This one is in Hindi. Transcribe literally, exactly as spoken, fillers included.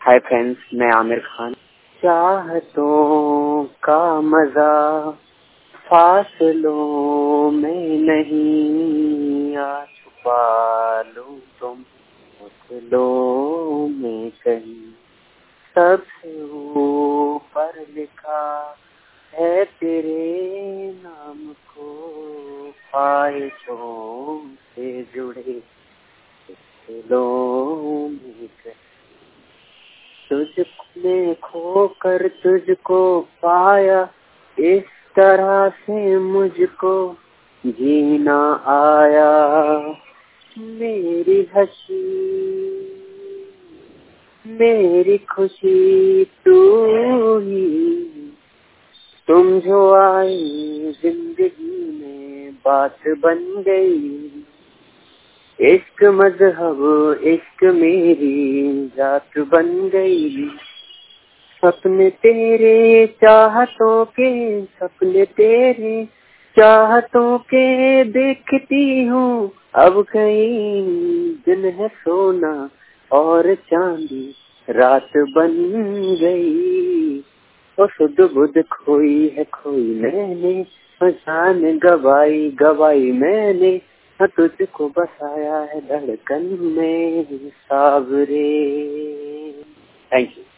हाय फ्रेंड्स, मैं आमिर खान। चाहतों का मजा फासलों में नहीं, आ छुपा लूं तुम फासलों में कहीं। सबसे ऊपर लिखा है तेरे नाम को, ख्वाहिशों से जुड़े फासलों में कहीं। तुझने खोकर तुझको पाया, इस तरह से मुझको जीना आया। मेरी हंसी मेरी खुशी तू ही, तुम जो आई जिंदगी में बात बन गई। इश्क मजहब इश्क मेरी जात बन गई। सपने तेरे चाहतों के, सपने तेरे चाहतों के देखती हूँ अब कहीं। दिन है सोना और चांदी रात बन गई। ओ सुध बुध खोई है खोई मैंने, जान गवाई गवाई मैंने, तुझको बसाया है धड़कन में सावरे। Thank you.